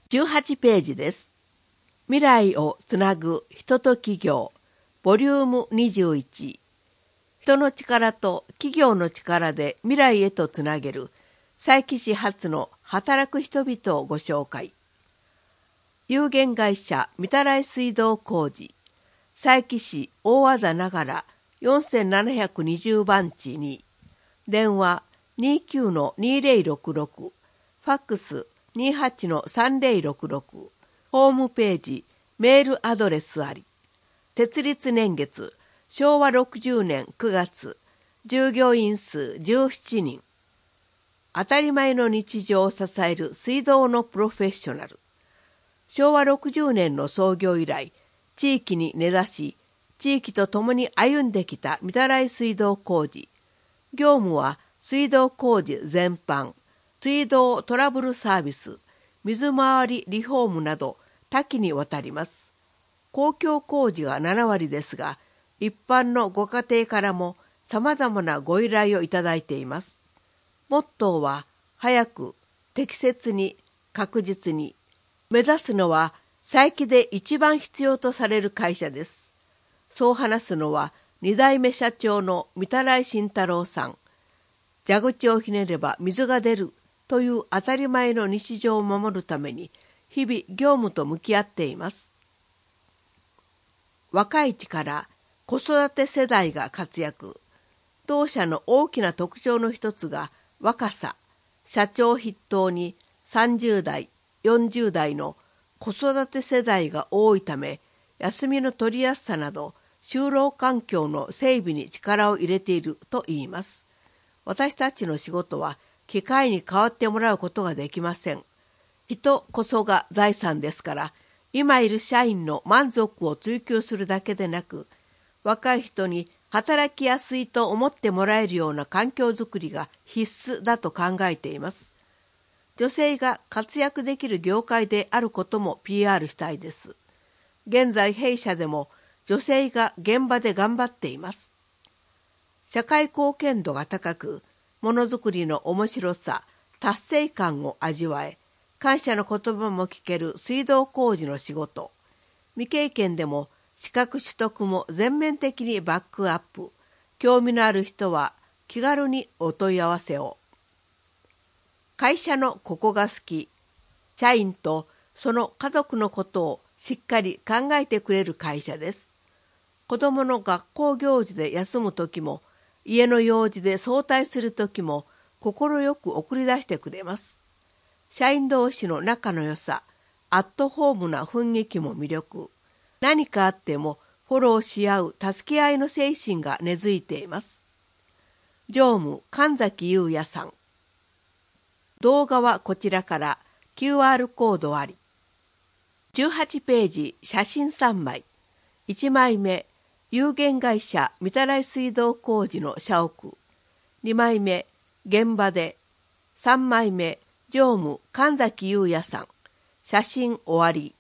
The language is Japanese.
18ページです。未来をつなぐ人と企業、ボリューム21。人の力と企業の力で未来へとつなげる佐伯市発の働く人々をご紹介。有限会社御手洗水道工事、佐伯市大和田ながら4720番地に、電話 29-2066、ファックス 28-3066、ホームページ、メールアドレスあり。設立年月、昭和60年9月、従業員数17人。当たり前の日常を支える水道のプロフェッショナル。昭和60年の創業以来、地域に根ざし、地域と共に歩んできた御手洗水道工事。業務は水道工事全般、水道トラブルサービス、水回りリフォームなど多岐にわたります。公共工事が7割ですが、一般のご家庭からも様々なご依頼をいただいています。モットーは、早く、適切に、確実に。目指すのは、佐伯で一番必要とされる会社です。そう話すのは、2代目社長の御手洗慎太郎さん。蛇口をひねれば水が出るという当たり前の日常を守るために、日々業務と向き合っています。若い力、子育て世代が活躍。当社の大きな特徴の一つが若さ。社長筆頭に30代、40代の子育て世代が多いため、休みの取りやすさなど就労環境の整備に力を入れていると言います。私たちの仕事は機械に代わってもらうことができません。人こそが財産ですから、今いる社員の満足を追求するだけでなく、若い人に働きやすいと思ってもらえるような環境づくりが必須だと考えています。女性が活躍できる業界であることも PR したいです。現在弊社でも女性が現場で頑張っています。社会貢献度が高く、ものづくりの面白さ、達成感を味わえ、感謝の言葉も聞ける水道工事の仕事。未経験でも資格取得も全面的にバックアップ。興味のある人は気軽にお問い合わせを。会社のここが好き。社員とその家族のことをしっかり考えてくれる会社です。子供の学校行事で休む時も、家の用事で早退する時も心よく送り出してくれます。社員同士の仲の良さ、アットホームな雰囲気も魅力。何かあってもフォローし合う助け合いの精神が根付いています。常務神崎優也さん。動画はこちらから QR コードあり。18ページ写真3枚。1枚目、有限会社御手洗水道工事の社屋。2枚目、現場で。3枚目、常務神崎優也さん。写真終わり。